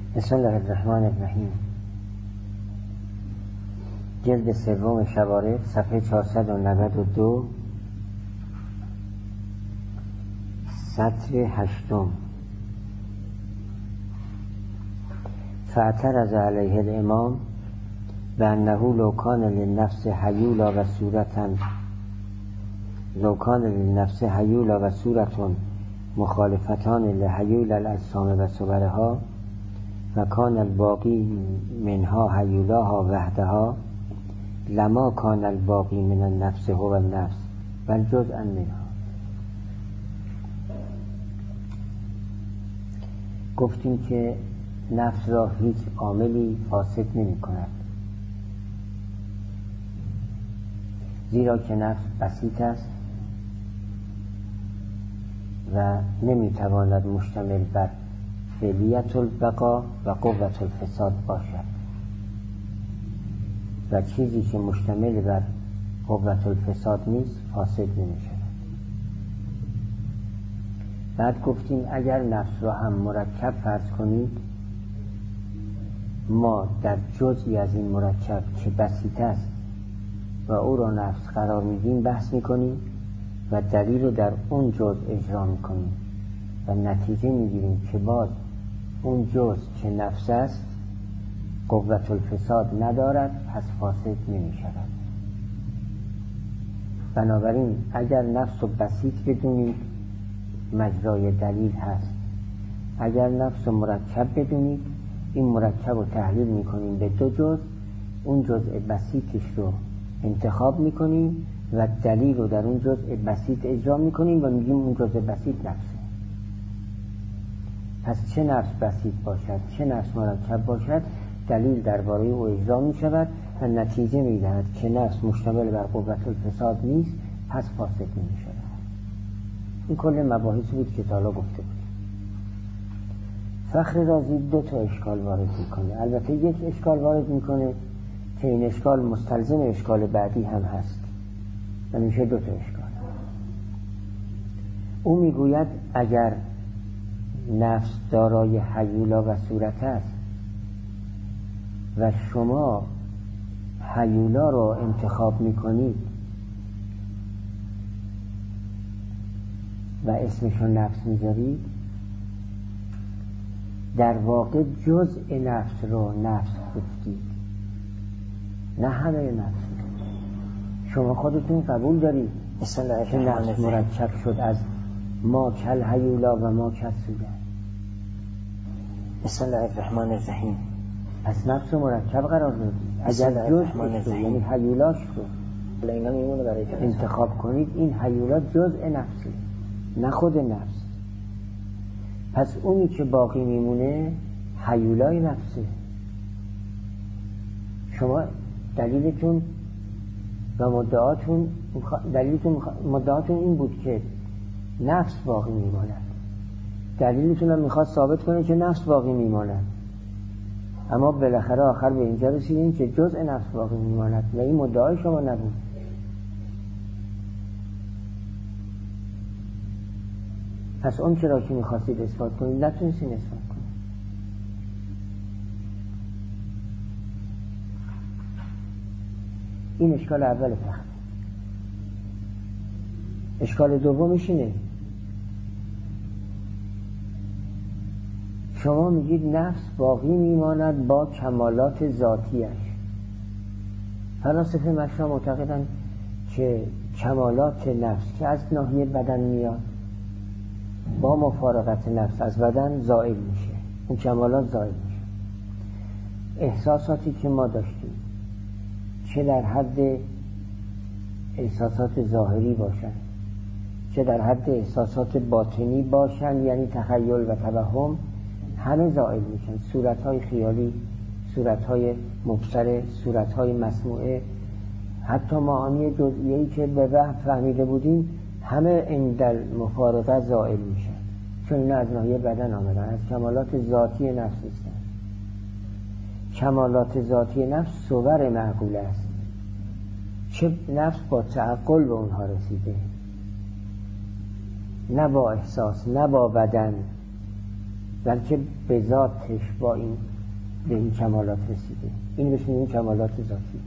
بسم الله الرحمن الرحیم. جلد سوم شوارع، صفحه 492، سطر 8. فاعترض علیه الامام بأنه لو کان للنفس حیولا و صورة مخالفتان لحیول الاجسام و صورها و کان الباقی منها حیولاها وحدها لما کان الباقی من النفس هو النفس بل جزءا منها. گفتیم که نفس را هیچ عاملی فاسد نمی کند، زیرا که نفس بسیط است و نمیتواند مشتمل بر فعلیت البقا و قوت الفساد باشد و چیزی که مشتمل بر قوت الفساد نیست فاسد نمیشود. بعد گفتیم اگر نفس را هم مرکب فرض کنید، ما در جزئی از این مرکب که بسیط است و او را نفس قرار میدیم بحث میکنیم و دلیل رو در اون جزء اجرا میکنیم و نتیجه میگیریم که باز اون جزء که نفس است قوت الفساد ندارد، پس فاسد نمیشود. بنابراین اگر نفس رو بسیط بدونید مجرای دلیل هست، اگر نفس رو مرکب بدونید این مرکب رو تحلیل میکنیم به دو جزء، اون جزء بسیطش رو انتخاب میکنیم و دلیل رو در اون جزء بسیط اجرا میکنیم و میگیم اون جزء بسیط نفسه. پس چه نفس بسیط باشد چه نفس مرکب باشد دلیل درباره او اجرا میشود و نتیجه میدهد که نفس مشتمل بر قوت الفساد نیست، پس فاسد نمیشود. این کل مباحثی بود که تا حالا گفته بود. فخر رازی 2 اشکال وارد میکنه. البته یک اشکال وارد میکنه که این اشکال مستلزم اشکال بعدی هم هست و میشه 2 اشکال. او میگوید اگر نفس دارای حیولا و صورت است و شما حیولا رو انتخاب میکنید و اسمشو نفس میذارید، در واقع جزء نفس رو نفس گفتید، نه همه نفس. شما خودتون قبول دارید که نفس مرکب شد از ما کل حیولا و ما کل صورت. بسم الله الرحمن الرحیم. پس نفس مرکب قرار دادید. اگر جزء شد یعنی حیولاش رو انتخاب کنید، این حیولا جزء نفسه نه خود نفس. پس اونی که باقی میمونه حیولای نفسه. شما دلیلتون و مدعاتون این بود که نفس باقی میماند. دلیلتون هم میخواد ثابت کنه که نفس باقی میماند، اما بالاخره آخر به اینجا رسیدین که جزء نفس باقی میماند و این مدعای شما نبود. پس اون چرا که میخواستید اثبات کنید نتونستین اثبات کنید. این اشکال اول فخر. اشکال دومش اینه شما میگید نفس باقی میماند با کمالات ذاتیش. فلاسفه مشا معتقدن که کمالات نفس که از ناحیه بدن میاد با مفارقت نفس از بدن زائل میشه، اون کمالات زائل میشه. احساساتی که ما داشتیم چه در حد احساسات ظاهری باشن چه در حد احساسات باطنی باشن، یعنی تخیل و توهم، همه زائل میشن. صورتهای خیالی، صورتهای مبصره، صورتهای مسموعه، حتی معانی جزئیه‌ای که به وهم فهمیده بودیم همه این در مفارقه زائل میشن، چون اینا از ناحیه بدن آمدن، از کمالات ذاتی نفس هستن. کمالات ذاتی نفس صور معقوله است، چه نفس با تعقل به اونها رسیده، نه با احساس نه با بدن. بلکه به ذاتش با این به این کمالات رسیده. این بهش میگیم کمالات ذاتی.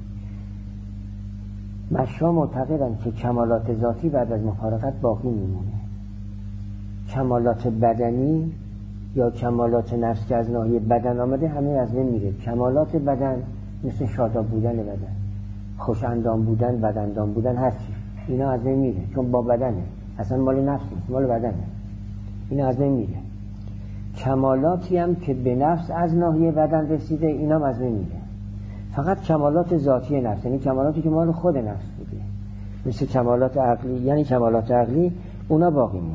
مشا معتقدن که کمالات ذاتی بعد از مفارقت باقی میمونه. کمالات بدنی یا کمالات نفس که از ناحیه بدن آمده همه از بین میره. کمالات بدن مثل شاداب بودن بدن، خوش اندام بودن، بد اندام بودن، هر چی اینا از بین میره، چون با بدنه، اصلا مال نفس نیست، مال بدنه. اینا از بین میره. کمالاتی هم که به نفس از ناحیه بدن رسیده اینا هم از بین میره. فقط کمالات ذاتی نفس، یعنی کمالاتی که مال خود نفس بوده، مثل کمالات عقلی، یعنی کمالات عقلی، اونا باقی میمونه.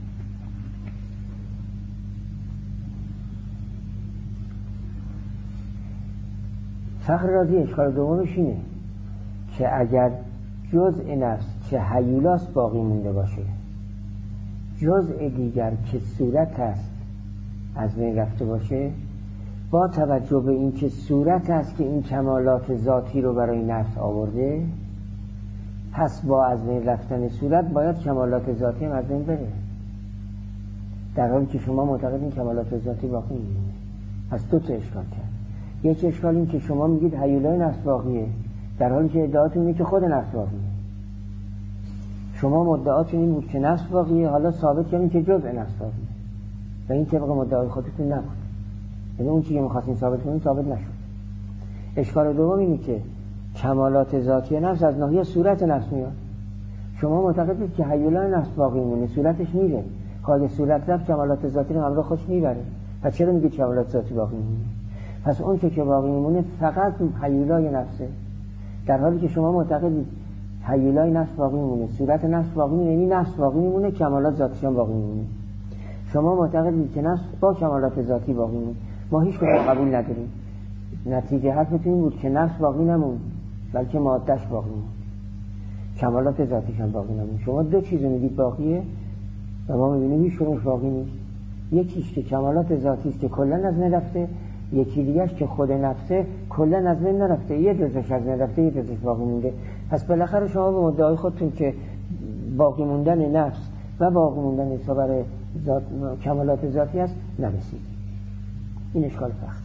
فخر رازی اشکال دومش اینه که اگر جزء نفس که هیولاست باقی مونده باشه، جزء دیگر که صورت است از بین رفته باشه، با توجه به این که صورت است که این کمالات ذاتی رو برای نفس آورده، پس با از بین رفتن صورت باید کمالات ذاتی هم از بین بره، در حالی که شما معتقدین کمالات ذاتی باقی میمونه. پس دو تا اشکال کرد. یک اشکال این که شما میگید هیولای نفس باقیه، در حالی که ادعاتون اینه که خود نفس باقیه. شما مدعاتون این بود که نفس باقیه، حالا ثابت کردین که جزء نفس باقیه و این طبق مدعای خودتون نبود. یعنی اون چیزی که می‌خواستین ثابت کنین ثابت نشد. اشکال دوم اینه که کمالات ذاتی نفس از ناحیه صورت نفس میاد. شما معتقدید که هیولای نفس باقی میمونه، صورتش میره. خواهد صورت رفت کمالات ذاتی رو همراه خودش میبره. پس چرا میگید کمالات ذاتی باقی میمونه؟ پس اون که باقی میمونه فقط هیولای نفسه، در حالی که شما معتقدید هیولای نفس باقی میمونه، صورت نفس باقی میمونه، یعنی نفس باقی میمونه، کمالات ذاتیش هم باقی میمونه. شما معتقدید که نفس با کمالات ذاتی باقی میمونه، ما هیچ کدوم قبول نداریم. نتیجه حرفتون این بود که نفس باقی نموند، بلکه مادهش باقی موند، کمالات ذاتیش هم باقی نموند. شما دو چیز میگید باقیه و ما میبینیم هیچ کدومش باقی نیست. یکیش که کمالات ذاتی است که کلا از بین رفته، یکی دیگه‌اش که خود نفسه کلا از بین نرفته، یه جزش از بین رفته، یه جزش باقی مونده. پس بالاخره شما به مدعای خودتون که باقی موندن نفس و باقی موندن صبر کمالات ذاتی است نرسید. این اشکال فخر.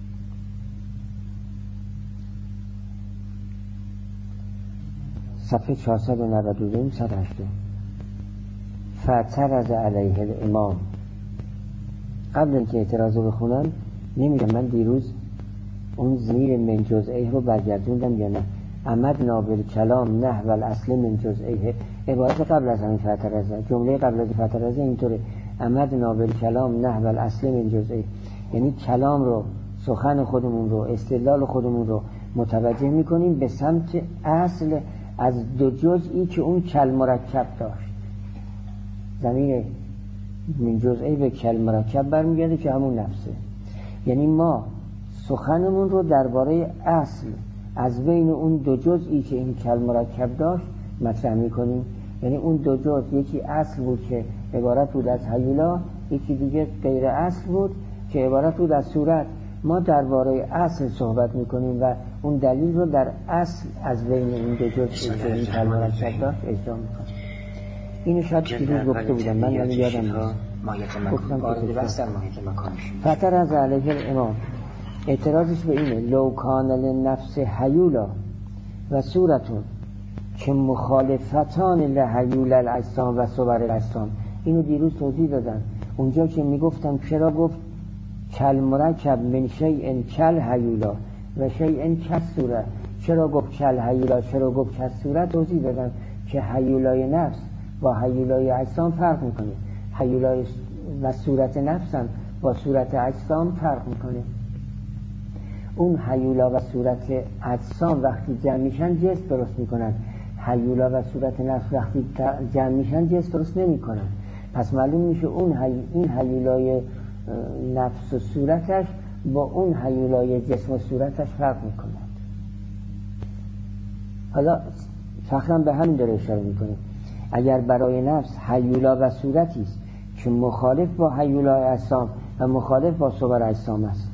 صفحه 492 180. فاعترض علیه الامام. قبل اینکه اعتراض رو بخونم نمیدونم من دیروز اون ضمیر من جزئه رو برگردوندم یا نه. عمدنا بالکلام نحو الاصل من جزئه، عبارت قبل از همین فاعترض، جمله قبل از فاعترض اینطوره: عمدنا بالکلام نحو الاصل من جزئه، یعنی کلام رو، سخن خودمون رو، استدلال خودمون رو متوجه میکنیم به سمت اصل از دو جزئی که اون کل مرکب داشت. ضمیر من جزئه به کل مرکب برمیگرده که همون نفسه. یعنی ما سخنمون رو درباره اصل از بین اون دو جزئی که این کل مرکب داشت مطرح میکنیم. یعنی اون دو جزء، یکی اصل بود که عبارت بود از هیولا، یکی دیگه غیر اصل بود که عبارت بود از صورت. ما درباره اصل صحبت میکنیم و اون دلیل رو در اصل از بین این دو جزئی که این کل مرکب داشت اجرا میکنیم. اینو شاید دیروز گفته بودم، من یادم نیست. گفتم فاعترض علیه الامام. اعتراضش به اینه: لو کان للنفس هیولا و صورتون که مخالفتان لهیول الاجسام و صور الاجسام. اینو دیروز توضیح دادم اونجا که میگفتم چرا گفت کل مرکب من شیء کل هیولا و شیء کل صورت، چرا گفت کل هیولا، چرا گفت کل صورت. توضیح دادم که هیولای نفس با هیولای اجسام فرق میکنه، هیولای و صورت نفس هم با صورت اجسام فرق میکنه. اون هیولا و صورت اجسام وقتی جمع میشن جسم درست میکنن، هیولا و صورت نفس وقتی جمع میشن جسم درست نمیکنن. پس معلوم میشه این هیولای نفس و صورتش با اون هیولای جسم و صورتش فرق میکنه. حالا فخرم به همین داره اشاره میکنه: اگر برای نفس هیولا و صورتی است که مخالف با هیولای اجسام و مخالف با صور اجسام است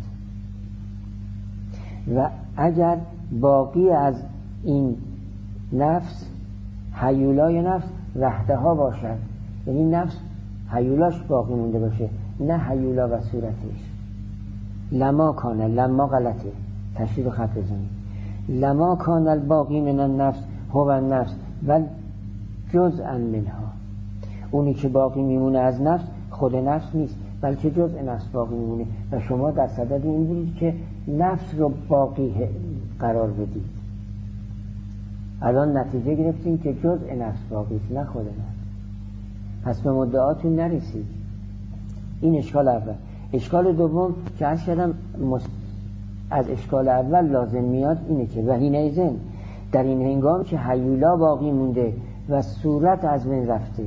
و اگر باقی از این نفس هیولای نفس وحده ها باشد، یعنی نفس هیولاش باقی مونده باشه نه هیولا و صورتش. لما کانه، لما غلطه، تشدید و خط بزنید. لما کان الباقی من النفس هو النفس و جزءا منها. اونی که باقی میمونه از نفس خود نفس نیست، بلکه جزء نفس باقی میمونه و شما در صدد این بودید که نفس رو باقی قرار بدید. الان نتیجه گرفتیم که جزء نفس باقی است، نه خود نفس. پس به مدعاتون نرسید. این اشکال اول. اشکال دوم که عرض کردم از اشکال اول لازم میاد اینه که وحین زن در این هنگام که هیولا باقی مونده و صورت از بین رفته،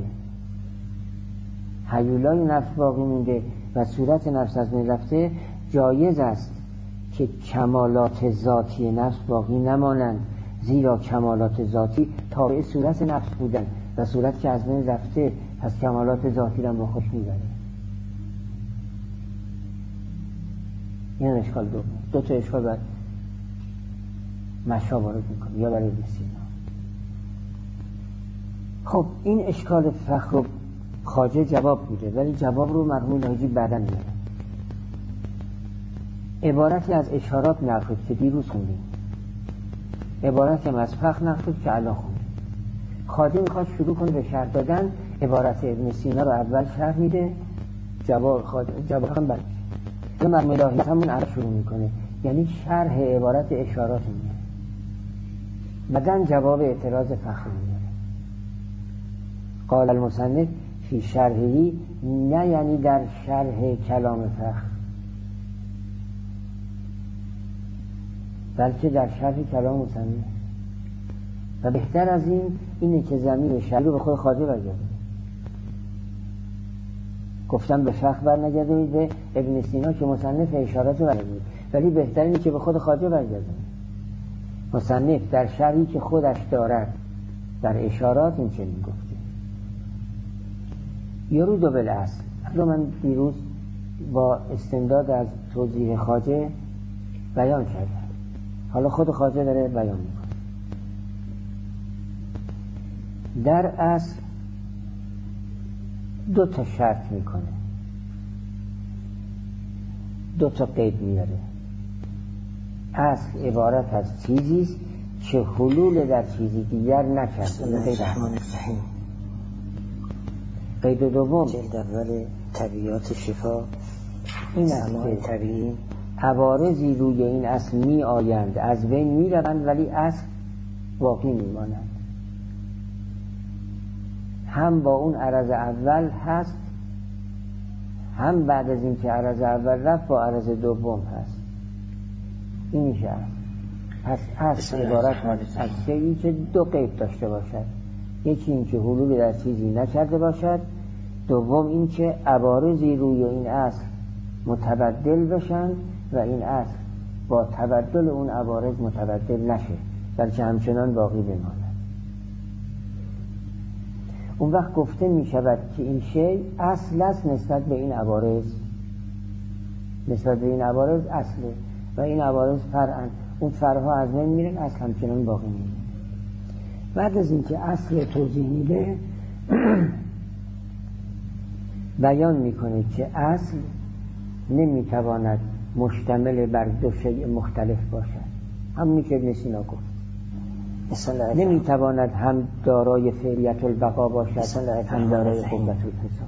هیولای نفس باقی مونده و صورت نفس از بین رفته، جایز است که کمالات ذاتی نفس باقی نمانند، زیرا کمالات ذاتی تابع صورت نفس بودن و صورت که از بین رفته پس کمالات ذاتی را با خوش میبره. این اشکال دوم. دو تا اشکال باید مشا وارد میکنه یا برای بسیار. خب این اشکال فخر و خواجه جواب بوده، ولی جواب رو مرحوم لاهیجی بعداً میاره. عبارتی از اشارات نقل که دیروز خوندیم، عبارتی هم از فخر نقل که الان خوندیم. خواجه میخواد شروع کنه به شرح دادن. عبارت ابن سینا رو اول شرح میده، جواب هم بعد. مرحوم لاهیجی همون الان شروع میکنه، یعنی شرح عبارت اشارات میاره، بعداً جواب اعتراض فخر میاره. قال المصنف فی شرحی، نه یعنی در شرح کلام فخر، بلکه در شرح کلام مصنف. و بهتر از این اینه که ضمیر شرح رو به خود خواجه برگردونید. گفتم به فخر برنگردونید، به ابن سینا که مصنف اشارات رو برگردونید، ولی بهتر اینه که به خود خواجه برگردونید. مصنف در شرحی که خودش دارد در اشارات این چنین گفته. یرود بالاصل رو من دیروز با استمداد از توضیح خواجه بیان کردم، حالا خود خواجه داره بیان میکنه. در اصل دو تا شرط میکنه، دو تا قید میاره. اصل عبارت از چیزیست که حلول در چیزی دیگر نکرده. قید دوم جلد اول طبیعات شفا این است طبیعی عوارضی روی این اصل می آیند، از بین می روند، ولی اصل باقی می مانند. هم با اون عرض اول هست، هم بعد از این که عرض اول رفت با عرض دوم هست. این میشه پس اصل عبارت از شیئی که دو قید داشته باشد. یکی این که حلول در چیزی نکرده باشد، دوم این که عوارضی روی این اصل متبدل بشن و این اصل با تبدل اون عوارض متبدل نشه، بلکه همچنان باقی بماند. اون وقت گفته می شود که این شی اصل است نسبت به این عوارض، نسبت به این عوارض اصله و این عوارض فرعن، اون فرعها از بین میرن، اصل همچنان باقی میمونه. بعد از اینکه اصل توضیح میده بیان میکنه که اصل نمیتواند مشتمل بر دو شیء مختلف باشد. همونی که ابن سینا گفت، نمیتواند هم دارای فعلیت البقا باشد هم دارای قوت الفساد،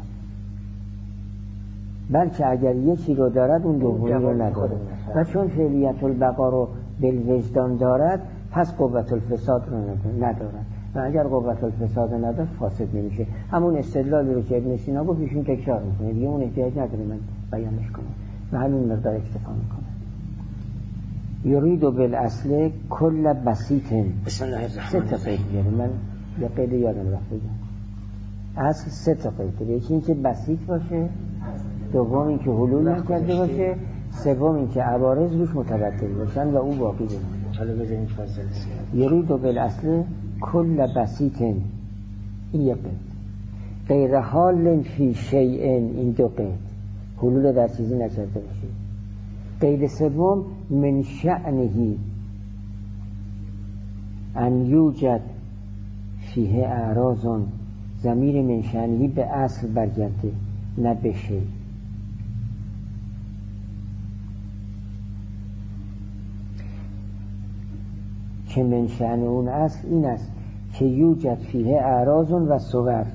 بلکه اگر یکی رو دارد اون دومی رو ندارد. و چون فعلیت البقا رو بالوجدان دارد پس قوت الفساد رو ندارد، و اگر قوت الفساد ندارد فاسد نمیشه. همون استدلالی رو که ابن سینا گفت ایشون تکرار میکنه، دیگه اون احتیاج نداره من بیانش کنم و همین مقدار اکتفا میکنه. یرید بالاصل کل بسیط. سه تا قید داره، من یه قید یادم رفت بگم. اصل سه تا قید داره، یکی این که بسیط باشه، دوم این که حلول نکرده باشه، سوم این که عوارض روش متبدل باشن و اون باقی بمونه. حالا بزنید فاصله یرید بالاصل کل بسیط، این یه قید. غیر حال فی شیء، این دو قید، حلول در چیزی نکرده باشه. قید سوم من شأنه ان یوجد فیه اعراض، ضمیر من شأنه به اصل برگرده نه به شیء. که من شأن اون اصل این است که یوجد فیه اعراض و صور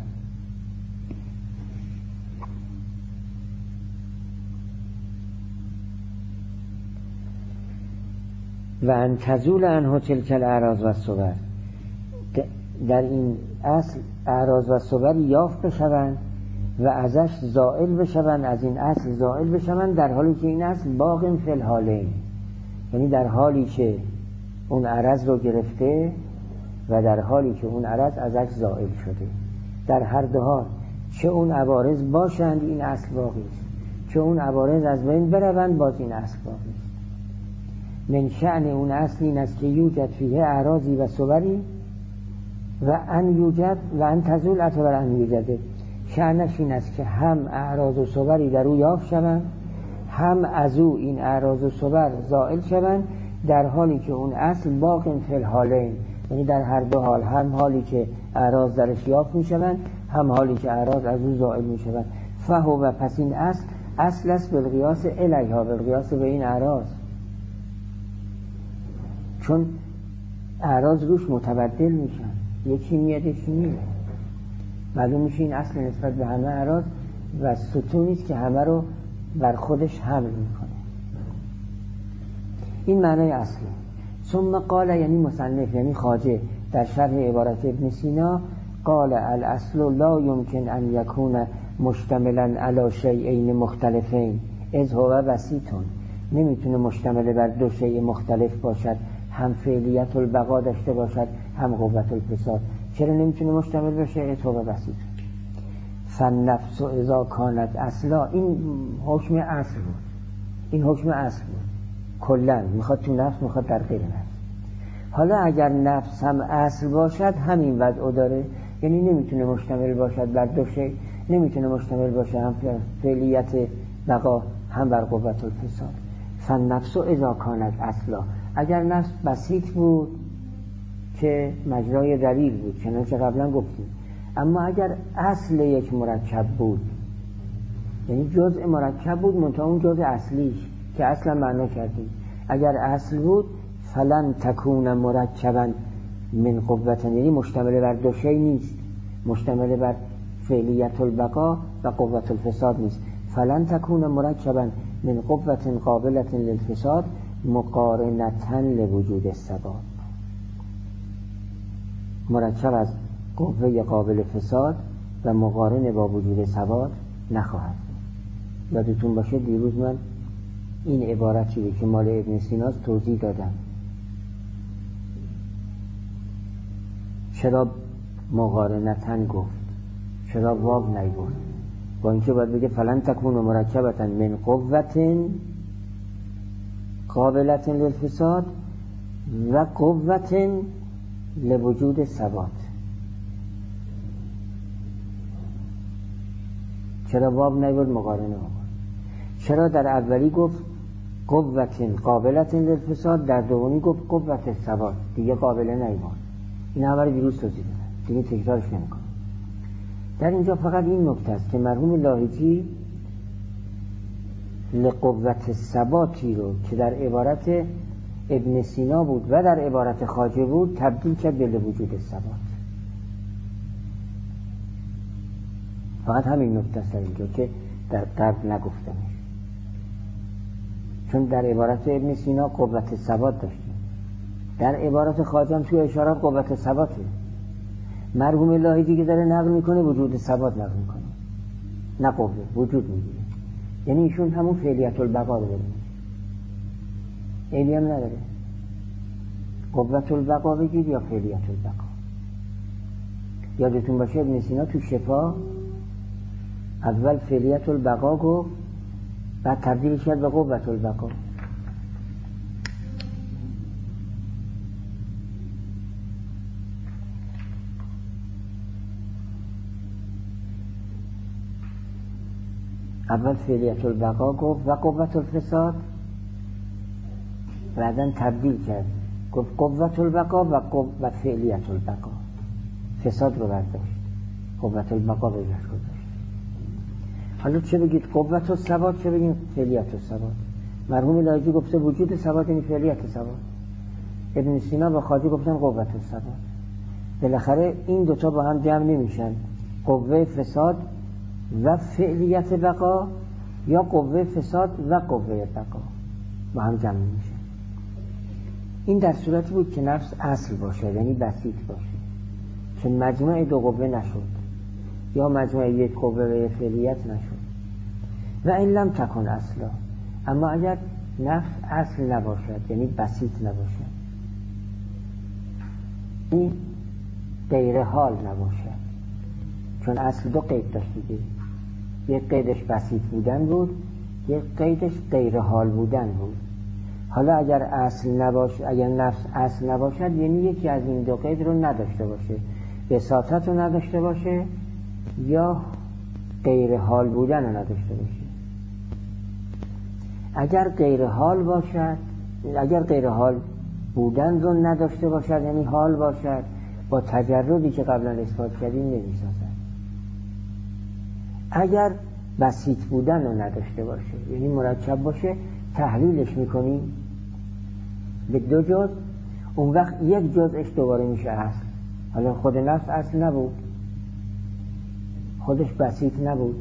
و ان تزول عنه تلک الاعراض و صور. در این اصل اعراض و صور یافت بشوند و ازش زائل بشوند، از این اصل زائل بشوند، در حالی که این اصل باق فی الحالین، یعنی در حالی که اون عرض رو گرفته و در حالی که اون عرض ازش زائل شده. در هر دو حال چه اون عوارض باشند این اصل باقی است، چه اون عوارض از بین بروند باز این اصل باقی است. من شأن اون اصل این است که یوجد فیه اعراضی و صوری و ان یوجد و ان تزول اعتبار ان یوجده. شأنش این است که هم اعراض و صوری در او یافت شوند، هم از او این اعراض و صور زائل شوند، در حالی که اون اصل باق فی الحالین، یعنی در هر دو حال، هم حالی که اعراض درش یافت می شوند، هم حالی که اعراض از او زائل می شوند. فهو و پس این اصل است بالقیاس الیها، بالقیاس به این اعراض، چون اعراض روش متبدل میشن، یکی میاد یکی میره، معلوم میشه این اصل نسبت به همه اعراض و ستونیست که همه رو بر خودش حمل میکنه. این معنای اصله. ثم قال، یعنی مصنف یعنی خواجه در شرح عبارت ابن سینا، قال الاصل لا يمكن ان يكون مشتملا على شيئين مختلفين اذ هو بسيط. نمیتونه مشتمل بر دو شیء مختلف باشد، هم فعلیت البقا داشته باشد هم قوت الفساد. چرا نمیتونه مشتمل باشه؟ اذ هو بسيط. فالنفس اذا كانت اصلا، این حکم اصل بود، این حکم اصل بود کلا، میخواد تو نفس میخواد در غیر نفس. حالا اگر نفس هم اصل باشد همین وضع داره، یعنی نمیتونه مشتمل باشد بر دو شیء، نمیتونه مشتمل باشه هم فعلیت بقا هم بر قوت الفساد. فالنفس اذا كانت اصلا، اگر نفس بسیط بود که مجرای دلیل بود چنانچه قبلا گفتیم، اما اگر اصل یک مرکب بود، یعنی جزء مرکب بود منتها اون جزء اصلیش که اصلا معنا کردیم، اگر اصل بود فلن تکون مرکبا من قوت، یعنی مشتمل بر دو شیء نیست، مشتمل بر فعلیت البقا و قوت الفساد نیست. فلن تکون مرکبا من قوت قابلة للفساد مقارنة لوجود السبب. مرکب از قوه قابل فساد و مقارن با وجود ثبات نخواهد. یادتون باشه دیروز من این عبارتی که مال ابن سیناست توضیح دادم. چرا مقارنتن گفت، چرا واو نگفت؟ با اینکه باید بگه فلن تکون مرکبتن من قوت قابلة للفساد و قوت لوجود ثبات. چرا واو نگفت مقارنه آورد؟ چرا در اولی گفت قوت قابلة للفساد، در دومی گفت قوت ثبات، دیگه قابله نگفت؟ این همه رو دیروز توضیح دادم، دیگه تکرارش نمی‌کنم. در اینجا فقط این نکته است که مرحوم لاهیجی لقوت ثباتی رو که در عبارت ابن سینا بود و در عبارت خواجه بود تبدیل کرد به وجود ثبات. فقط همین نکته است در اینجا که در قبل نگفتمش، چون در عبارت ابن سینا قوت ثبات داشتیم، در عبارت خواجه هم توی اشارات قوت ثباته. مرحوم لاهیجی که داره نقل میکنه وجود ثبات نقل میکنه، نه قوه، وجود میگیره. یعنی ایشون همون فعلیت البقا رو داره، عیبی هم نداره. قوت البقا بگید یا فعلیت البقا. یادتون باشه ابن سینا تو شفا اول فعلیت البقا گفت، بعد تبدیل کرد به قوت البقا. اول فعلیت البقا گفت و قوت الفساد، بعدن تبدیل کرد گفت قوت البقا و فعلیت البقا. فساد رو برداشت، قوت البقا رو برداشت. حالا چه بگید قوت الثبات، چه بگید فعلیت الثبات؟ مرحوم لاهیجی گفته وجود ثبات یعنی فعلیت ثبات. ابن سینا و خواجه گفتن قوت الثبات. بالاخره این دوتا با هم جمع نمیشن، قوه فساد و فعلیت بقا یا قوه فساد و قوه بقا با هم جمع نمیشن. این در صورتی بود که نفس اصل باشه، یعنی بسیط باشه، که مجموع دو قوه نشد یا مجموع یک قوه و یک فعلیت نشد. و این لم تکن اصلا، اما اگر نفس اصل نباشد یعنی بسیط نباشد، این غیر حال نباشد، چون اصل دو قید داشت دیگه، یک قیدش بسیط بودن بود، یک قیدش غیر حال بودن بود. حالا اگر اصل نباشه، اگر نفس اصل نباشد یعنی یکی از این دو قید رو نداشته باشه، بساطت رو نداشته باشه یا غیر حال بودن رو نداشته باشه. اگر غیر حال باشد، اگر غیر حال بودن رو نداشته باشد یعنی حال باشد، با تجردی که قبلا اثبات کردیم نمی‌سازد. اگر بسیط بودن رو نداشته باشه یعنی مرکب باشه، تحلیلش میکنیم به دو جز، اون وقت یک جزش دوباره میشه اصل. حالا خود نفس اصل نبود، خودش بسیط نبود،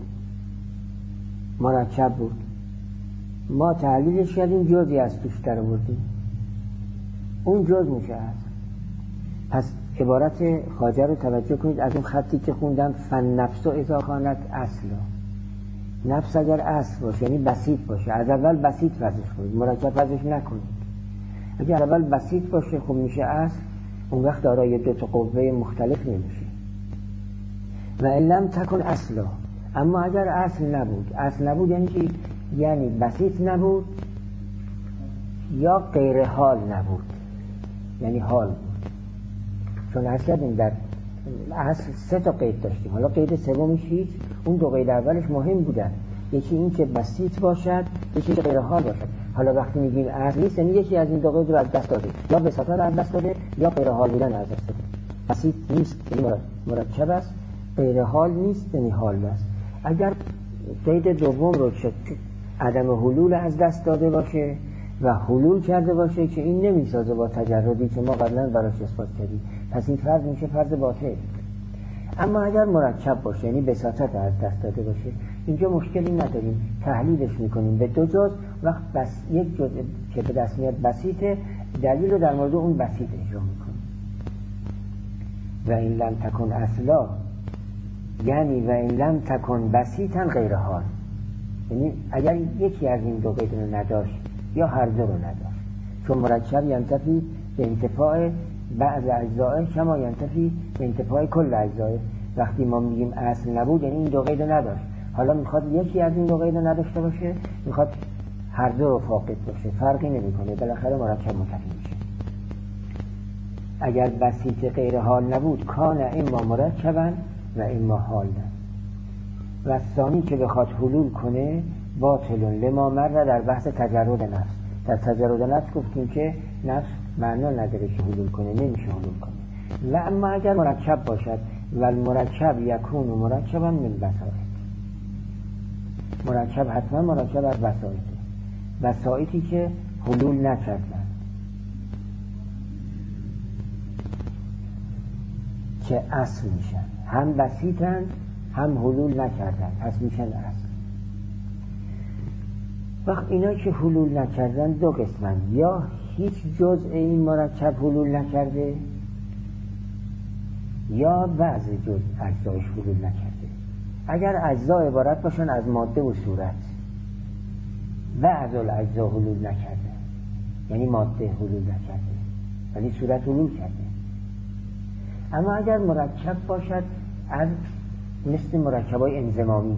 مرکب بود، ما تحلیلش کردیم جزی از توش در آوردیم، اون جز میشه اصل. پس عبارت خواجه رو توجه کنید، از اون خطی که خوندم فن نفس و اذا کانت اصلا، نفس اگر اصل باشه یعنی بسیط باشه، از اول بسیط وضعش کنید، مرکب وضعش نکنید. اگر اول بسیط باشه خب میشه اصل، اون وقت دارای دو تا قوه مختلف نمیشه. و ان لم تکن اصلا، اما اگر اصل نبود، اصل نبود یعنی چی؟ یعنی بسیط نبود یا غیر حال نبود، یعنی حال بود. چون اصلا در اصل سه تا قید داشتیم، حالا قید سومش هیچ، اون دو قید اولش مهم بودن، یکی این که بسیط باشد، یکی که غیر حال باشد. حالا وقتی میگیم اصل نیست یعنی یکی از این دو قید رو از دست داده، یا بساطت رو از دست داده یا غیر حال بودن از دست داده. بسیط نیست یعنی مرکب است، غیر حال نیست یعنی حال است. اگر قید دوم رو عدم حلول از دست داده باشه و حلول کرده باشه که این نمیسازه با تجردی که ما قبلا براش اثبات کردیم، پس این فرض میشه فرض باطل. اما اگر مرکب باشه یعنی بساطت از دست داده باشه، اینجا مشکلی نداریم، تحلیلش میکنیم به دو جز، وقت بس یک جز که به دست میاد بسیطه، دلیل رو در مورد اون بسیط اجرا میکنیم. و این لم تکن اصلا یعنی و این لم تکن بسیطا غیر حال، یعنی اگر یکی از این دو قید رو نداشت یا هر دو رو نداشت، چون مرکب ینتفی به انتفاع بعض اجزای کما ینتفی به انتفاع کل اجزای. وقتی ما میگیم اصل نبود یعنی این دو قید رو نداشت، حالا میخواد یکی از این دو قید رو نداشته باشه، میخواد هر دو رو فاقد باشه، فرقی نمیکنه، بالاخره مرکب منتفی میشه. اگر بسیط غیر حال نبود کان اما مرکبا و اما حالا، و ثانی که بخواد حلول کنه باطل لما مر در بحث تجرد نفس. در تجرد نفس گفتیم که نفس معنا نداره که حلول کنه، نمیشه حلول کنه. و اما اگر مرکب باشد و المرکب یکون و مرکبا من بساطه، مرکب حتما مرکب از بساطه، بساطی که حلول نکردن که اصل میشن، هم بسیطن هم حلول نکردن، پس میشن اصل. وقت اینا که حلول نکردن دو قسمن، یا هیچ جزء این مرکب حلول نکرده یا بعض جزء اجزایش حلول نکرده. اگر اجزا عبارت باشن از ماده و صورت، بعض الاجزا حلول نکرده یعنی ماده حلول نکرده ولی صورت حلول کرده. اما اگر مرکب باشد از مثل مرکبای انضمامی،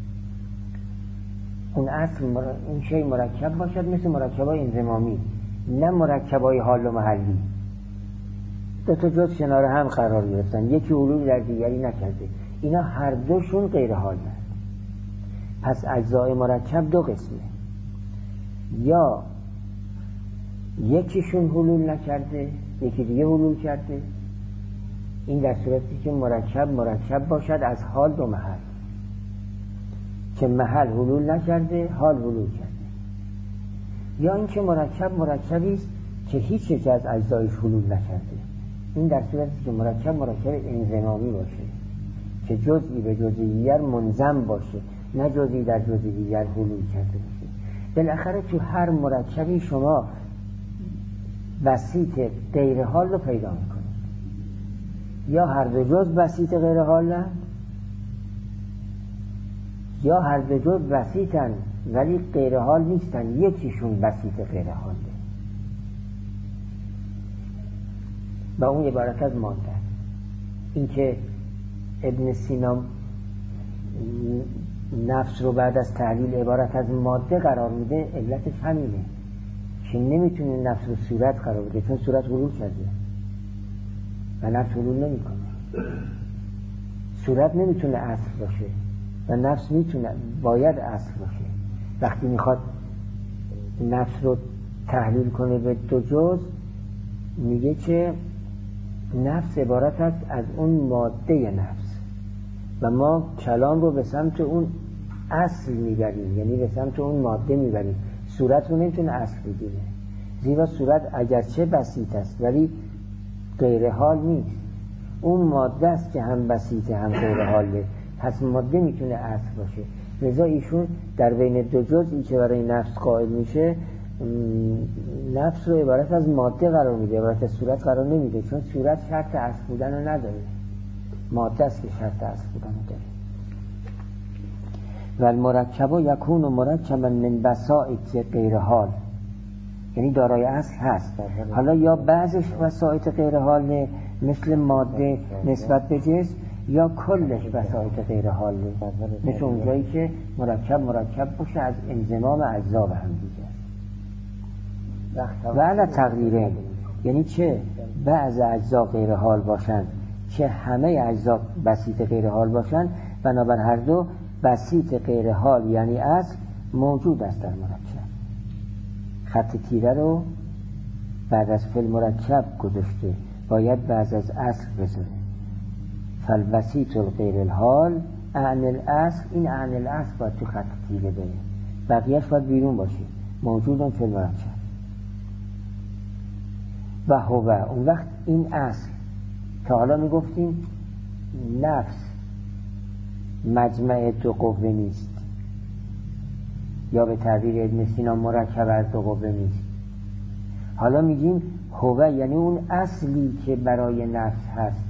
اون اصل اون شی مرکب باشد مثل مرکبای انضمامی، نه مرکبای حال و محلی. دو تا جز کنار هم قرار گرفتن، یکی حلول در دیگری نکرده، اینا هر دوشون غیر حال هست. پس اجزای مرکب دو قسمه، یا یکیشون حلول نکرده یکی دیگه حلول کرده. این در صورتی که مرکب باشد از حال دو محل، که محل حلول نکرده حال حلول کرده. یا اینکه مرکبی است که هیچ یک از اجزایش حلول نکرده. این در صورتی که مرکب انضمامی باشه، که جزئی به جزئی دیگر منضم باشه، نه جزئی در جزئی دیگر حلول کرده باشه. بالاخره تو هر مرکبی شما بسیط غیر حال رو پیدا میکنید. یا هر دو جز بسیط غیر حالن، یا هر دو جز بسیطن ولی غیر حال نیستن، یکیشون بسیط غیر حاله و اون عبارت از ماده. این که ابن سینا نفس رو بعد از تحلیل عبارت از ماده قرار میده، علتش همینه که نمیتونه نفس رو صورت قرار بده، چون صورت حلول کرده و نفس حلول نمیکنه. صورت نمیتونه اصل باشه و نفس میتونه، باید اصل باشه. وقتی میخواد نفس رو تحلیل کنه به دو جز، میگه که نفس عبارت است از اون ماده نفس و ما کلام رو به سمت اون اصل میبریم، یعنی به سمت اون ماده میبریم. صورت رو نمیتونه اصل بگیره، زیرا صورت اگرچه بسیط است ولی غیر حال نیست. اون ماده است که هم بسیطه هم غیر حاله، پس ماده میتونه اصل باشه. لذا ایشون در بین دو جزئی که برای نفس قائل میشه، نفس رو عبارت از ماده قرار میده، عبارت از صورت قرار نمیده، چون صورت شرط اصل بودن رو نداره، ماده است که شرط اصل بودن رو داره. و المرکب یکون مرکبا من بسائط غیر حال، یعنی دارای اصل هست. حالا یا بعضش بسائط غیر حال مثل ماده نسبت به جسم، یا کلش بسائط غیر حال مثل اونجایی که مرکب باشه از انضمام اجزا به هم دیگه. و علی تقدیرین، یعنی چه بعض اجزا غیر حال باشن که همه اجزا بسیط غیر حال باشن، بنابر هر دو بسیط غیر حال یعنی اصل موجود است در مرکب. خط تیره رو بعد از فعل مرکب گذاشته، باید بعد از اصل بذاره. فالبسیط الغیر الحال عن الاصل، این عن الاصل باید تو خط تیره بره، بقیهش باید بیرون باشه، موجودن فی المرکب. و هو اون وقت این اصل که حالا میگفتیم نفس مجمع دو قوه نیست، یا به تعبیر ابن سینا مرکب از دو قوه نیست. حالا میگیم هو یعنی اون اصلی که برای نفس هست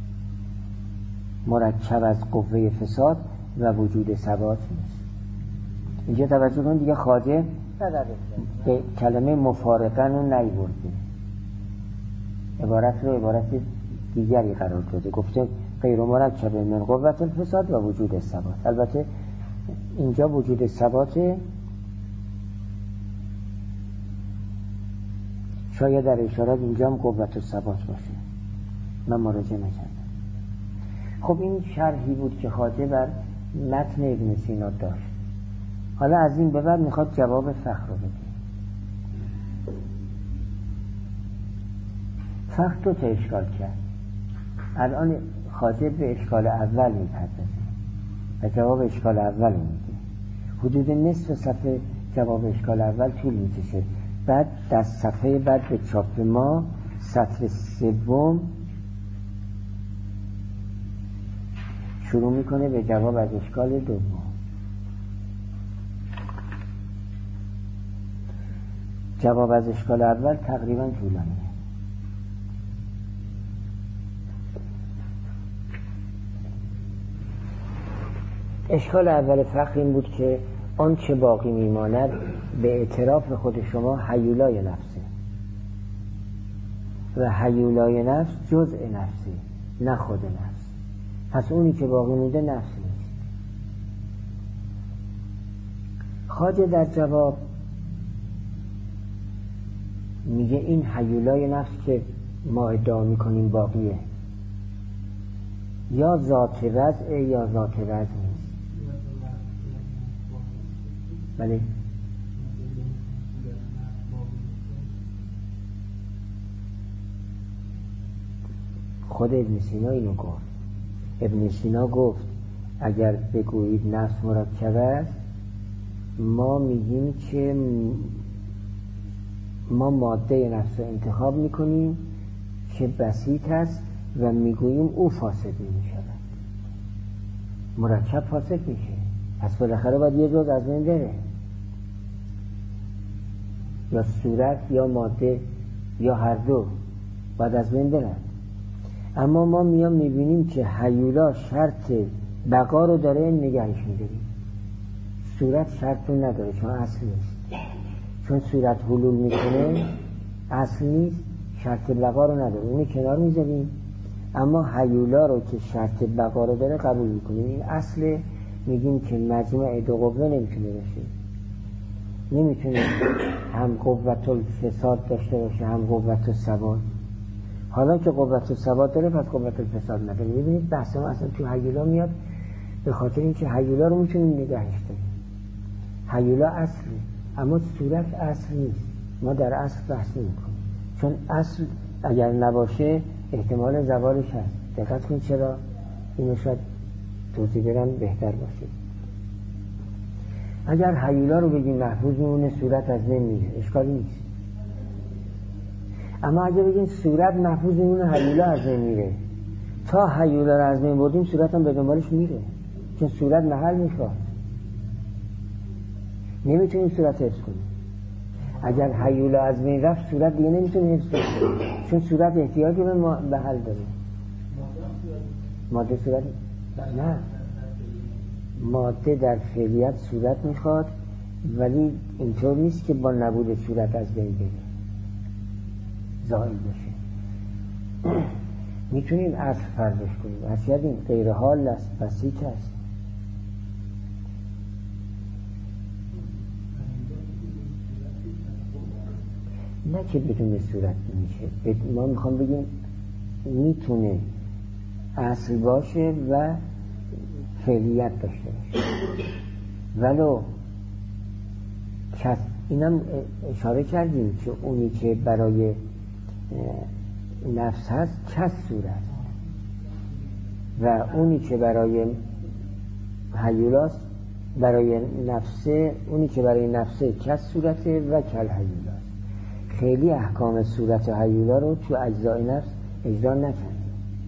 مرکب از قوه فساد و وجود ثبات نیست. اینجا توجه کن دیگه، خواجه به کلمه مفارقن رو نیورده، عبارت رو عبارت دیگری قرار داده، گفته غیر مرکب من قوت الفساد و وجود ثبات. البته اینجا وجود ثبات شاید در اشارات اینجا هم قوت ثبات باشه، من مراجعه نکردم. خب این شرحی بود که خواجه بر متن ابن سینا داشت. حالا از این به بعد میخواد جواب فخر رو بده. فخر تو تا اشکال کرد، الان خواجه به اشکال اول میپردازه و جواب اشکال اول میده. حدود نصف صفحه جواب اشکال اول طول میکشه. بعد در صفحه بعد به چاپ ما سطر سوم شروع میکنه به جواب از اشکال دوم. جواب از اشکال اول تقریبا طولانیه. اشکال اول فخر این بود که آن چه باقی میماند به اعتراف خود شما هیولای نفسه و هیولای نفس جزء نفسه نه خود نفس. پس اونی که باقی مونده نفس نیست. خواجه در جواب میگه این هیولای نفس که ما ادعا میکنیم باقیه، یا ذات وضعه یا ذات وضع نیست. بله خود ابن سینا اینو گفت. ابن سینا گفت اگر بگویید نفس مرکب است، ما میگیم که ما ماده نفس رو انتخاب میکنیم که بسیط است و میگوییم او فاسد میشود. مرکب فاسد میشه، پس بالاخره باید یه جز از بین بره، یا صورت یا ماده یا هر دو باید از بین برن. اما ما میبینیم که هیولا شرط بقا رو داره، نگهش میداریم. صورت شرط رو نداره چون اصل نیست، چون صورت حلول میکنه اصل نیست، شرط بقا رو نداره، اونو کنار میذاریم. اما هیولا رو که شرط بقا رو داره قبول میکنیم. این اصل میگیم که مجموع دو قوه نمیتونه باشه، نمیتونه هم قوت الفساد داشته باشه هم قوت الثبات. حالا که قوت الثبات داره پس قوت الفساد نداره. ببینید بحث ما اصلا تو هیولا میاد به خاطر اینکه هیولا رو میتونیم نگهش داریم. هیولا اصلی، اما صورت اصل نیست. ما در اصل بحث نمی‌کنیم، چون اصل اگر نباشه احتمال زوالش هست. دقت کن چرا اینو شاید توضیح بدم بهتر باشه. اگر هیولا رو بگیم محفوظ میمونه، صورت از بین میره، اشکالی نیست. اما اگر بگیم صورت محفوظ میمونه، هیولا از بین میره، تا هیولا رو از بین بردیم صورت هم به دنبالش میره، چون صورت محل میخواد، نمیتونیم صورت حفظ کنیم. اگر هیولا از بین رفت صورت دیگه نمیتونیم حفظ کنیم، چون صورت احتیاجی به محل داره. ماده صورت نه، ماده در فعلیت صورت میخواد، ولی اینطور نیست که با نبود صورت از بین بره، زائل بشه. میتونیم اصل فرضش کنیم، اصلا این غیر حال است، بسیط است. نه که بدون به صورت میشه، ما میخوام بگیم میتونه اصل باشه و فعلیت داشته باشه. ولو اینم اشاره کردیم که اونی که برای نفس هست کس صورت، و اونی که برای هیولاست برای نفسه، اونی که برای نفسه کس صورته و کل هیولاست. خیلی احکام صورت و هیولا رو تو اجزای نفس اجرا نکردیم.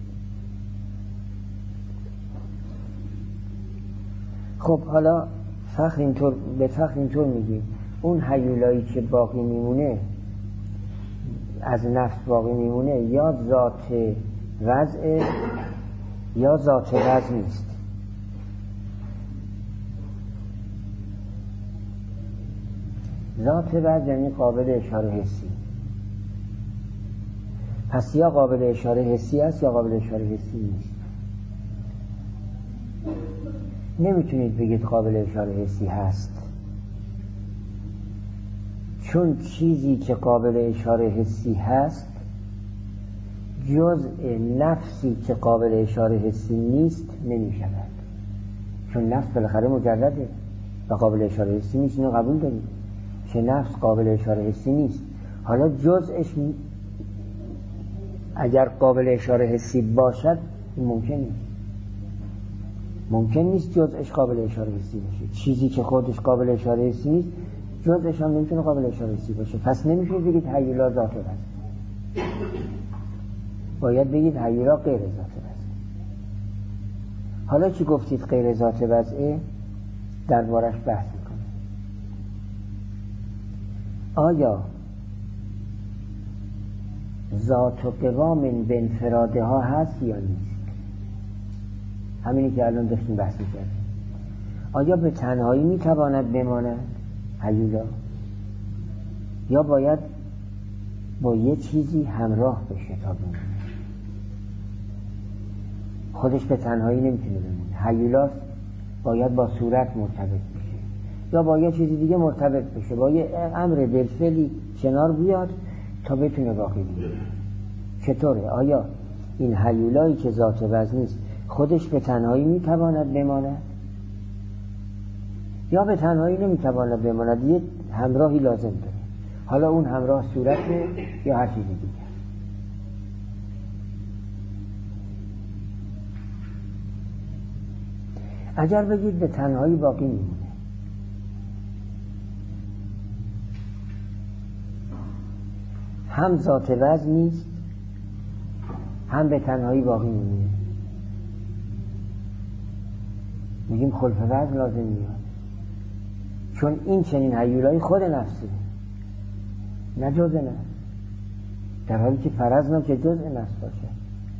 خب حالا به فخر اینطور میگیم اون هیولایی که باقی میمونه از نفس باقی میمونه یا ذات وضع یا ذات وضع نیست. ذات وضع یعنی قابل اشاره حسی، پس یا قابل اشاره حسی است یا قابل اشاره حسی نیست. نمیتونید بگید قابل اشاره حسی هست، چون چیزی که قابل اشاره حسی هست جزء نفسی که قابل اشاره حسی نیست نمیشود، چون نفس بالاخره مجرده و قابل اشاره حسی نیست. اینو قبول داریم که نفس قابل اشاره حسی نیست. حالا جزءش اگر قابل اشاره حسی باشد ممکن نیست جزءش قابل اشاره حسی باشه. چیزی که خودش قابل اشاره حسی نیست جزءش هم نمیتونه قابل اشاره حسی باشه. پس نمیشه بگید هیولا ذات وضع، باید بگید هیولا غیر ذات وضع. حالا که گفتید غیر ذات وضعه، دربارش بحث میکنه. آیا ذات و قوام به انفراده ها هست یا نیست؟ همینی که الان داشتیم بحث می‌کردیم. آیا به تنهایی میتواند بماند هیولا، یا باید با یه چیزی همراه بشه تا بماند؟ خودش به تنهایی نمیتونه بمونه. هیولا باید با صورت مرتبط بشه یا با یه چیزی دیگه مرتبط بشه، با یه امر بالفعلی کنار بیاد تا بتونه باقی بمونه. چطوره؟ آیا این هیولایی که ذات وضع نیست خودش به تنهایی میتواند بماند یا به تنهایی نمیتواند بماند؟ یه همراهی لازم داره. حالا اون همراه صورته یا هر چیزی دیگه. اگر بگید به تنهایی باقی میمونه، هم ذات وزن نیست، هم به تنهایی باقی میمونه. میگیم خلف وزن لازم میاد، چون این چنین هیولای خود نفسه، نه جزء نفس، در حالی که فرض که جزء نفس باشه.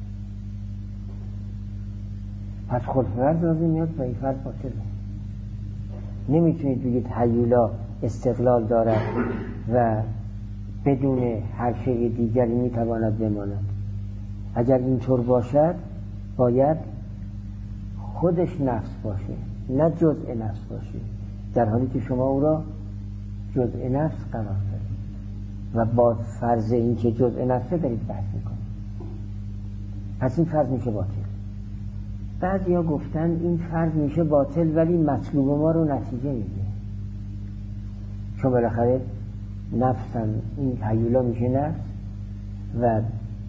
پس خلف وزن لازم میاد و این فرض باطله. نمیتونید بگید هیولا استقلال دارد و بدون هر شیء دیگری میتواند بماند. اگر اینطور باشد باید خودش نفس باشه، نه جزء نفس باشه، در حالی که شما او را جزء نفس قرار دارید و با فرض این که جزء نفسه دارید بحث میکنید. پس این فرض میشه باطل. بعضیا گفتن این فرض میشه باطل ولی مطلوب ما رو نتیجه میده، چون بالاخره نفسم این هیولا میشه نفس و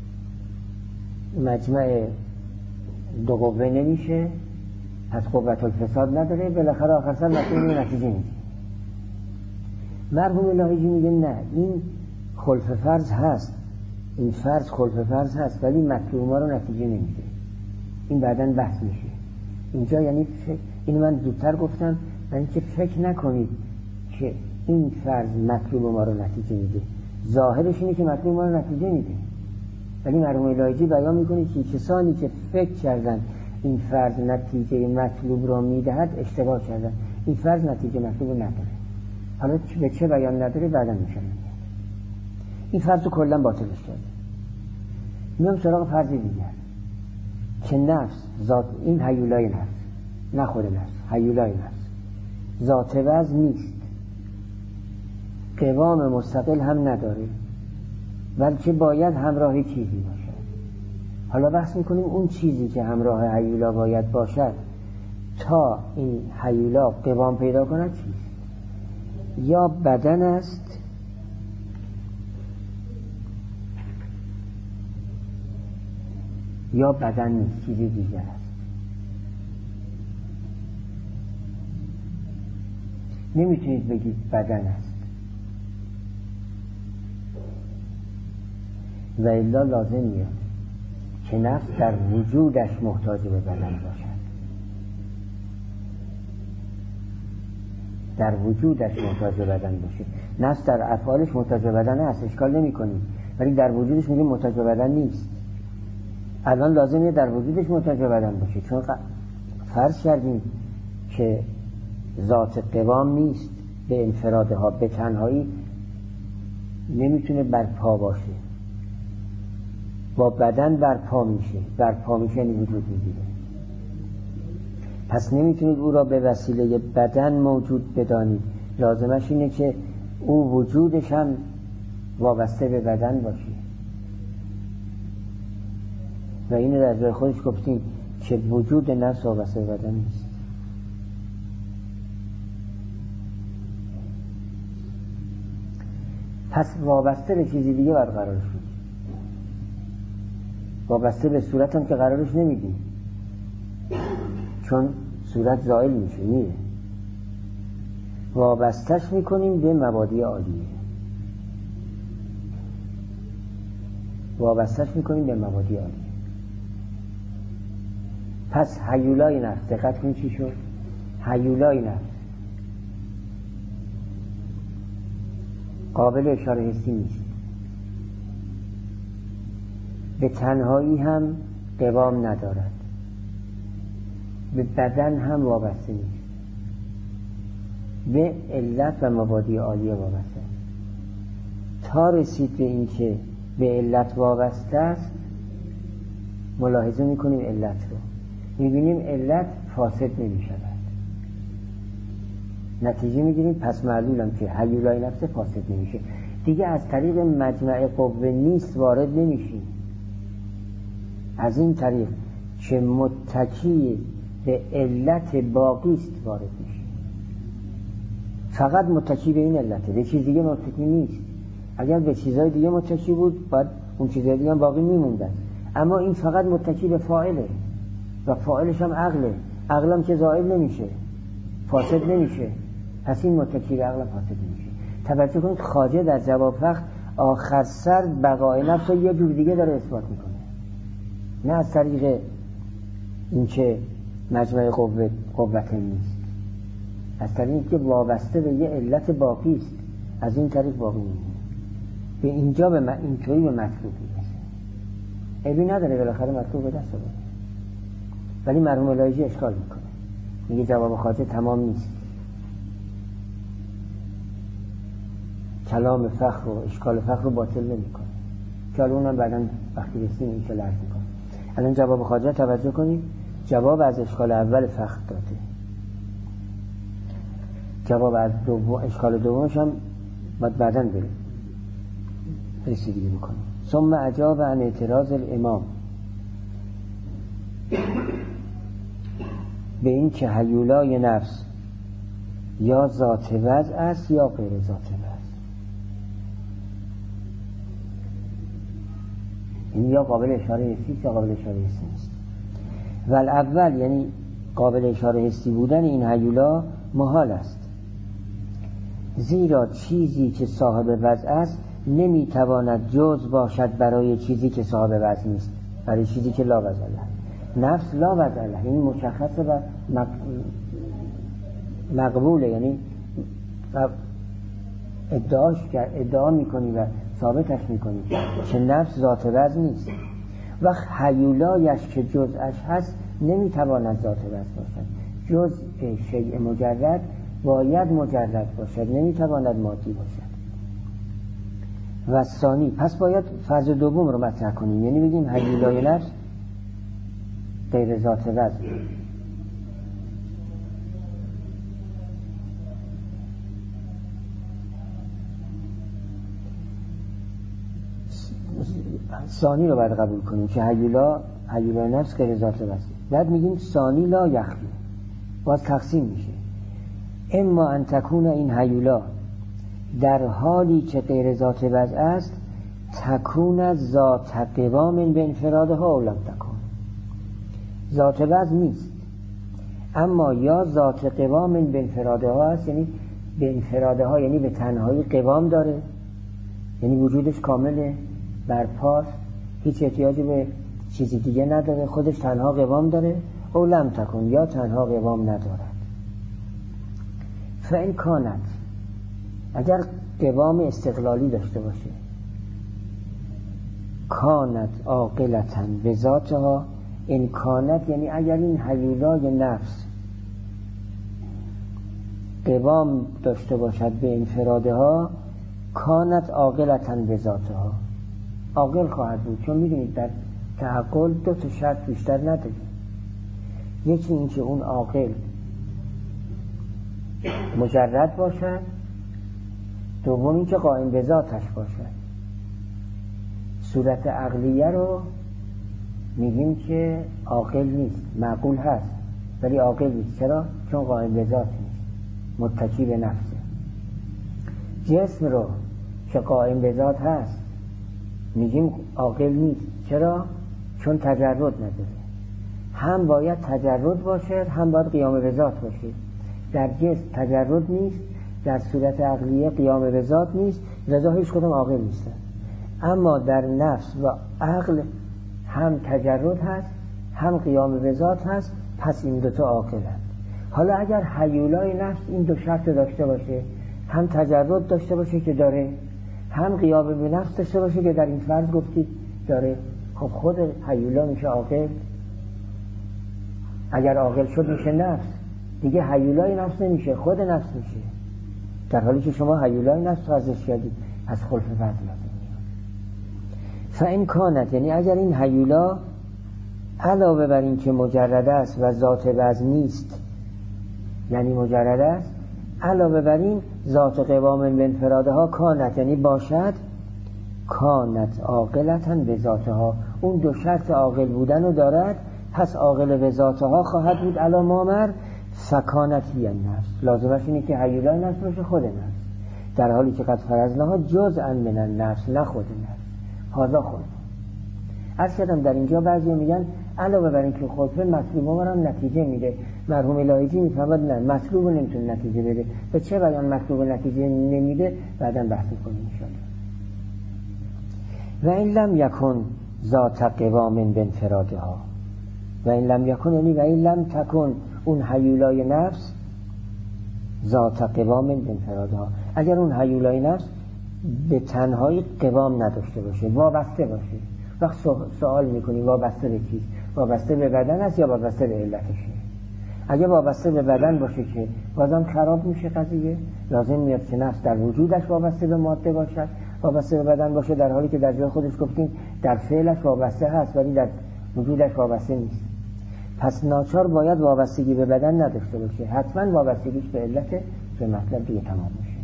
مجمع دو قوه نمیشه، پس قوت الفساد نداره، بالاخره آخر سر مطلوب رو نتیجه میده. مرحوم لاهیجی میگه نه، این خلف فرض هست، این فرض خلف فرض هست ولی مطلوب ما رو نتیجه نمیده. این بعداً بحث میشه اینجا. یعنی اینو من زودتر گفتم، یعنی که فکر نکنید که این فرض مطلوب ما رو نتیجه میده. ظاهرش اینه که مطلوب ما رو نتیجه میده، ولی مرحوم لاهیجی بیان میکنه که کسانی که فکر کردن این فرض نتیجه مطلوب رو میدهد اشتباه کردن. این فرض نتیجه مطلوب نداره. حالا به چه بیان نداره بعداً میشه. این فرض رو کلا باطلش کرده. میام سراغ فرض دیگر که نفس ذات، این هیولای نفس، نه خود نفس، هیولای نفس ذات وزن نیست، قوام مستقل هم نداره، بلکه باید همراه چیزی باشد. حالا بحث میکنیم اون چیزی که همراه هیولا باید باشد تا این هیولا قوام پیدا کند چیست؟ یا بدن است یا بدن نیست، چیزی دیگر است. نمیتونید بگید بدن است و الا لازم میاد که نفس در وجودش محتاج به بدن باشد، در وجودش محتاج به بدن باشه. نفس در افعالش محتاج به بدن هست، اشکال نمی کنیم، ولی در وجودش میگیم محتاج به بدن نیست. الان لازمه در وجودش محتاج به بدن باشه، چون فرض کردیم که ذات قوام نیست، به انفرادها، به تنهایی نمیتونه برپا باشه، با بدن برپا میشه. برپا میشه یعنی وجود میگیره. پس نمیتونید او را به وسیله بدن موجود بدانید، لازمش اینه که او وجودش هم وابسته به بدن باشه. و اینو در جای خودش گفتیم که وجود نفس وابسته به بدن نیست. پس وابسته به چیزی دیگه باید قرارش بود. وابسته به صورت هم که قرارش نمیدیم، چون صورت زائل میشه، میره. وابستش میکنیم به مبادی عالیه. وابستش میکنیم به مبادی عالیه. پس هیولای نفس، دقت کنید چی شد؟ هیولای نفس قابل اشاره حسی نیست، به تنهایی هم قوام ندارد، به بدن هم وابسته نیست، به علت و مبادی عالیه وابسته. تا رسید به این که به علت وابسته است، ملاحظه میکنیم علت رو، میبینیم علت فاسد نمیشود، نتیجه میگیریم پس معلولم که هیولای نفس فاسد نمیشه. دیگه از طریق مجمع قوه نیست وارد نمیشیم، از این طریق که متکی به علت باقی است وارد میشیم. فقط متکی به این علته، به چیز دیگه متکی نیست. اگر به چیزهای دیگه متکی بود باید اون چیزهای دیگه هم باقی میموندن، اما این فقط متکی به فاعله و فاعلش هم عقله. عقلم که زائل نمیشه، فاسد نمیشه، پس این متکی به عقل فاسد نمیشه. توجه کنید خواجه در جواب فقط آخر سر بقای نفس رو یه جور دیگه داره اثبات میکنه، نه از طریق اینکه مجمع قوت نیست، از طریق اینکه وابسته به یه علت باقی است، از این طریق باقی میمونه. به اینجا به اینطوری به مطلوب میرسه، عیبی نداره بالاخره مطلوب به دست آورده. ولی مرحوم الهی اشکال میکنه، میگه جواب خاطر تمام نیست، کلام فخر و اشکال فخر رو باطل نمیکنه، که اونم بعداً وقتی رسیم این که لرز میکنه. الان جواب خاطر توجه کنید، جواب از اشکال اول فخر داده، جواب از اشکال دومش هم باید بعداً بریم رسیدگی بکنیم. ثم اجاب عن اعتراض الامام به این که هیولای نفس یا ذات وضع است یا غیر ذات وضع. این یا قابل اشاره حسی یا قابل اشاره حسی نیست. والاول یعنی قابل اشاره حسی بودن این هیولا محال است، زیرا چیزی که صاحب وضع است نمیتواند جز باشد برای چیزی که صاحب وضع نیست، برای چیزی که لا وضع له. نفس لا وضع له، این مشخصه و مقبوله، یعنی ادعا میکنی و ثابتش میکنی که نفس ذات وضع نیست. و هیولایش که جزءش هست نمیتواند ذات وضع باشد، جزء شیء مجرد باید مجرد باشد، نمیتواند مادی باشد. و ثانی، پس باید فرض دوم رو مطرح کنیم، یعنی بگیم هیولای نفس غیر ذات وضع. ثانی رو باید قبول کنیم که هیولای نفس غیر ذات وضع. بعد میگیم ثانی لا یخلو، باز تقسیم میشه. اما ان تکون این هیولا در حالی که غیر ذات وضع است تکون از ذات قوام به انفرادها او لم تکون، ذات وضع نیست اما یا ذات قوام به انفرادها است، یعنی به انفرادها یعنی به تنهایی قوام داره، یعنی وجودش کامله، برپاست، هیچ احتیاجی به چیزی دیگه نداره، خودش تنها قوام داره. او لم تکن، یا تنها قوام ندارد. فإن کانت، اگر قوام استقلالی داشته باشه، کانت عاقلتاً به ذاتها. این کانت یعنی اگر این هیولای نفس قوام داشته باشد به انفرادها، کانت عاقلتاً به ذاتها، عاقل خواهد بود. چون میدونید در تعقل دو تا شرط بیشتر نداره، یکی این که اون عاقل مجرد باشد، دوم این که قائم به ذاتش باشد. صورت عقلیه رو میگیم که عاقل نیست، معقول هست ولی عاقل نیست. چرا؟ چون قائم به ذات نیست، متکی به نفسه. جسم رو که قائم به ذات هست میگیم عاقل نیست. چرا؟ چون تجرد نداره. هم باید تجرد باشه، هم باید قیام به ذات باشه. در جسم تجرد نیست، در صورت عقلیه قیام به ذات نیست، لذا هیچ کدوم عاقل نیستن. اما در نفس و عقل هم تجرد هست، هم قیام به ذات هست، پس این دوتا عاقلند. حالا اگر هیولای نفس این دو شرط داشته باشه، هم تجرد داشته باشه که داره، هم قیام به نفس داشته باشه که در این فرض گفتید داره، خب خود هیولا میشه عاقل. اگر عاقل شد میشه نفس دیگه، هیولای نفس نمیشه، خود نفس میشه، در حالی که شما هیولای نفس ازش کردید، از خلف فرض لازم میاد. فإن کانت، یعنی اگر این هیولا علاوه بر این که مجرد است و ذات وضع نیست، یعنی مجرد است، علاوه بر این ذات قوام به انفرادها کانت، یعنی باشد، کانت عاقلتاً به ذاتها، اون دو شرط عاقل بودن رو دارد، پس عاقل به ذاتها خواهد بود. علا مامر فکانتی النفس، لازمش اینه که هیولای نفس باشه، خود نفس، در حالی که قد فرضناها جزءا من النفس، نه خود نفس. هذا خود عرض کردم در اینجا بعضی میگن علاوه بر این که خلفه مطلوب هم نتیجه میده. مرحوم الهیجی میفهمد نه، مطلوب نمیتونه نتیجه بده. به چه بیان مطلوب نتیجه نمیده بعداً بحث کنیم ان شاء الله. و این لم یکن ذات قوام بانفرادها، و این لم یکن یعنی و این لم تکن اون هیولای نفس ذات قوام بانفرادها، اگر اون هیولای نفس به تنهایی قوام نداشته باشه، وابسته باشه. وقت سوال میکنی وابسته به کی؟ وابسته به بدن است یا وابسته به علتشه؟ اگه وابسته به بدن باشه که بازم خراب میشه قضیه. لازم میاد که نفس در وجودش وابسته به ماده باشد، وابسته به بدن باشه، در حالی که در جای خودش گفتیم در فعلش وابسته هست ولی در وجودش وابسته نیست. پس ناچار باید وابستگی به بدن نداشته باشه، حتما وابستگیش به علت، به مطلب دیگه تمام میشه.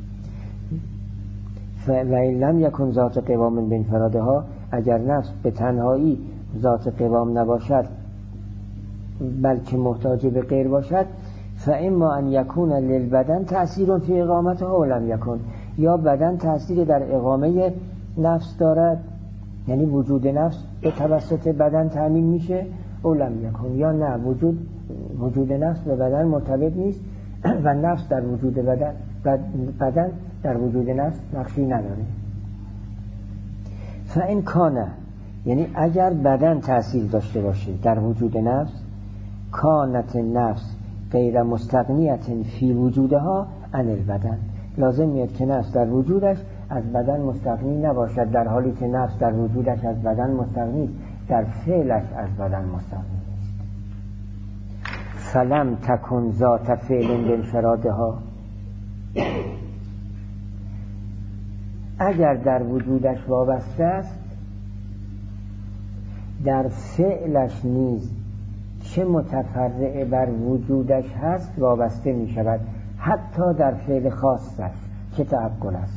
و این لم یکن ذات قوام بانفرادها، اگر نفس به تنهایی ذات قوام نباشد بلکه محتاج به غیر باشد، فاما ان یکون للبدن تأثیر فی اقامتها و لم یکن، یا بدن تأثیر در اقامه نفس دارد، یعنی وجود نفس به توسط بدن تأمین میشه، او لم یکن، یا نه وجود نفس به بدن مرتبط نیست و نفس در وجود بدن در وجود نفس نقشی نداره. فإن کانه، یعنی اگر بدن تأثیر داشته باشه در وجود نفس، کانت نفس غیر مستغنیت فی وجودها عن البدن، لازم میاد که نفس در وجودش از بدن مستغنی نباشد، در حالی که نفس در وجودش از بدن مستغنی، در فعلش از بدن مستغنی است. فلم تکن ذات فعل بانفرادها، اگر در وجودش وابسته است در فعلش نیز چه متفرع بر وجودش هست وابسته می شود، حتی در فعل خاصش که تعقل است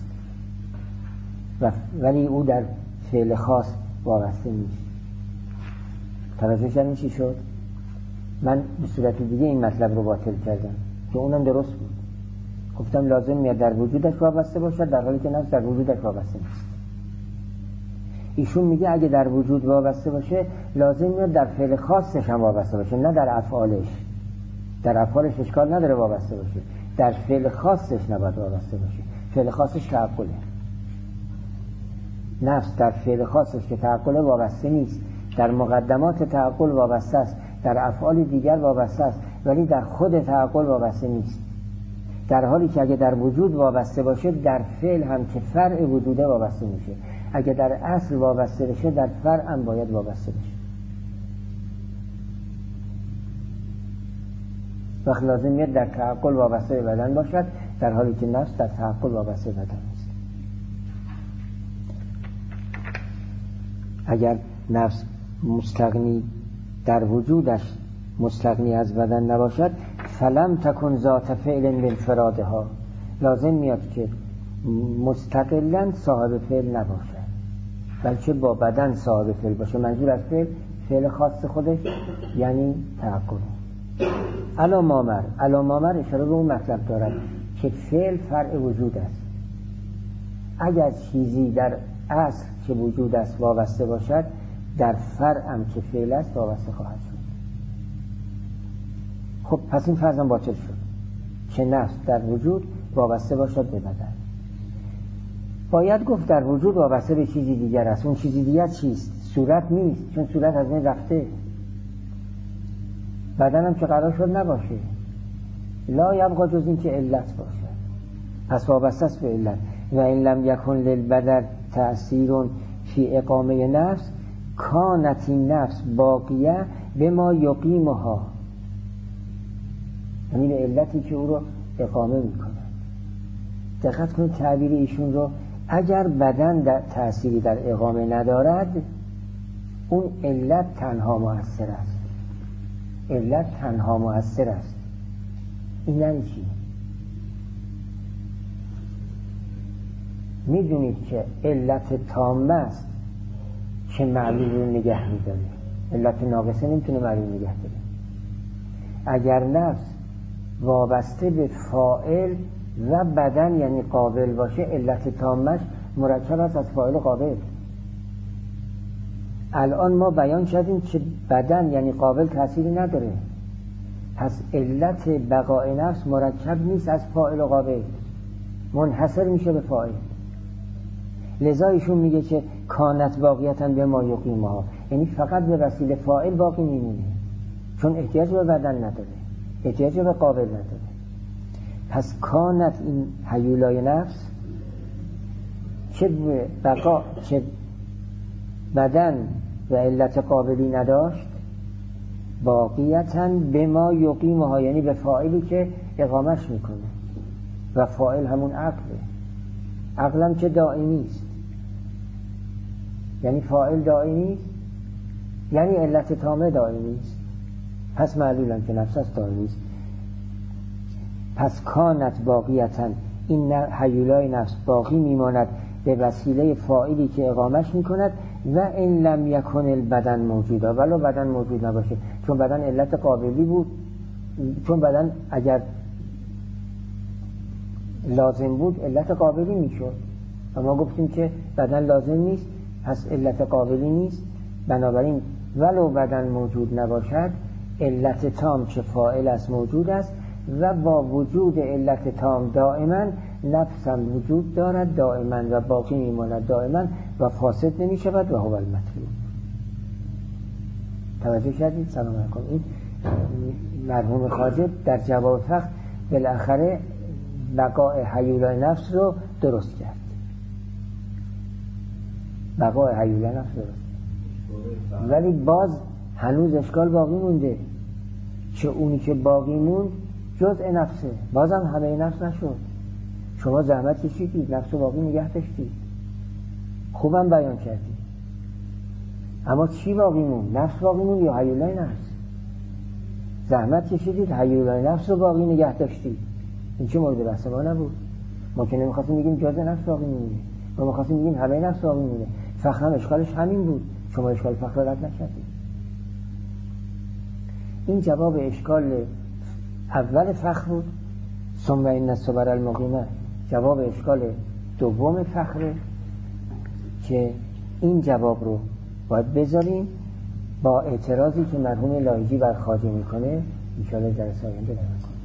ولی او در فعل خاص وابسته نیست. توجه کردین چی شد؟ من به صورت دیگه این مطلب رو باطل کردم که اونم درست بود. گفتم لازم میاد در وجودش وابسته باشد، در حالی که نفس در وجودش وابسته نیست. ایشون میگه اگه در وجود وابسته باشه لازم میاد در فعل خاصش هم وابسته باشه، نه در افعالش. در افعالش اشکال نداره وابسته باشه، در فعل خاصش نباید وابسته باشه. فعل خاصش تعقله. نفس در فعل خاصش که تعقله وابسته نیست، در مقدمات تعقل وابسته است، در افعال دیگر وابسته است، ولی در خود تعقل وابسته نیست. در حالی که اگه در وجود وابسته باشه در فعل هم که فرع وجوده وابسته میشه، اگه در اصل وابسته بشه در فرع هم باید وابسته بشه. وقت لازم میاد در تعقل وابسته به بدن باشد، در حالی که نفس در تعقل وابسته به بدن است. اگر نفس مستغنی در وجودش مستغنی از بدن نباشد، فلم تکن ذات فعل بانفرادها، لازم میاد که مستقلاً صاحب فعل نباشه بلکه با بدن صاحب فعل باشه. منظور از فعل خاص خودش یعنی تعقل. علامامر اشاره به اون مطلب دارد که فعل فرع وجود است. اگر چیزی در اصل که وجود است وابسته باشد، در فرع هم که فعل است وابسته خواهد شد. خب پس این فرض هم باطل شد که نفس در وجود وابسته باشد به بدن. باید گفت در وجود وابسته به چیزی دیگر است. اون چیزی دیگر چیست؟ صورت نیست، چون صورت از این رفته. بدن هم که قرار شد نباشه، لا یبقى جز این که علت باشه، پس وابسته است به علت. و این لم یکن للبدن تأثیر فی اقامه نفس، کانت نفس باقیه به ما یقیمها، یعنی به علتی که او رو اقامه میکنه. دقت کنید تعبیر ایشون رو، اگر بدن در تأثیری در اقامه ندارد اون علت تنها مؤثر است. علت تنها مؤثر است. این یعنی چی؟ میدونید که علت تامه است که معلول رو نگه میداره، علت ناقصه نمیتونه معلول نگه داره. اگر نفس وابسته به فاعل و بدن یعنی قابل باشه، علت تامش مرکب است از فاعل و قابل. الان ما بیان کردیم که بدن یعنی قابل تأثیری نداره، پس علت بقای نفس مرکب نیست از فاعل و قابل، منحصر میشه به فاعل. لذا ایشون میگه که کانت باقیتن به ما یقیمها، یعنی فقط به وسیله فاعل باقی میمونه، چون احتیاج به بدن نداره، احتیاج به قابل نداره. پس کانت این هیولای نفس چه بقا چه بدن و علت قابلی نداشت، باقیتن به ما یقیمها، یعنی به فاعلی که اقامش میکنه، و فاعل همون عقله. عقلم که دائمی است، یعنی فاعل دائمی است، یعنی علت تامه دائمی است، پس معلولم که نفس است دائمی است. پس کانت باقیتن، این هیولای نفس باقی میماند به وسیله فاعلی که اقامش میکند، و ان لم یکن البدن موجودا، ولو بدن موجود نباشه، چون بدن علت قابلی بود، چون بدن اگر لازم بود علت قابلی میشد، و ما گفتیم که بدن لازم نیست، پس علت قابلی نیست. بنابراین ولو بدن موجود نباشد، علت تام که فاعل است موجود است، و با وجود علت تام دائما نفسم وجود دارد دائما و باقی میماند دائما و فاسد نمی شود و هو المطلوب. توجه کردید؟ سلام علیکم. این مرحوم خواجه در جواب فقه بالاخره بقای هیولای نفس رو درست کرد، بقای هیولای نفس درست، ولی باز هنوز اشکال باقی مونده، چه اونی که باقی موند جزء نفسه، بازم همه نفس نشد. شما زحمت کشیدید، نفس رو باقی نگه داشتید، خوبم بیان کردید، اما چی باقی موند؟ نفس باقی موند یا هیولای نفس؟ زحمت کشیدید، هیولای نفس رو باقی نگه داشتید. این چه مورد بحث ما نبود. ما که نمیخواستیم بگیم جزء نفس باقی مونده، ما میخواستیم بگیم همه نفس باقی مونده. فقه هم اشکالش همین بود، شما اشکال فقه رو رد نکردید. این جواب اشکال اول فقه بود. ثم ان الصبر المقیمه جواب اشکال دوم فقه، که این جواب رو باید بذاریم با اعتراضی که مرحوم لاهیجی بر خواجه میکنه. ان شاء الله در آینده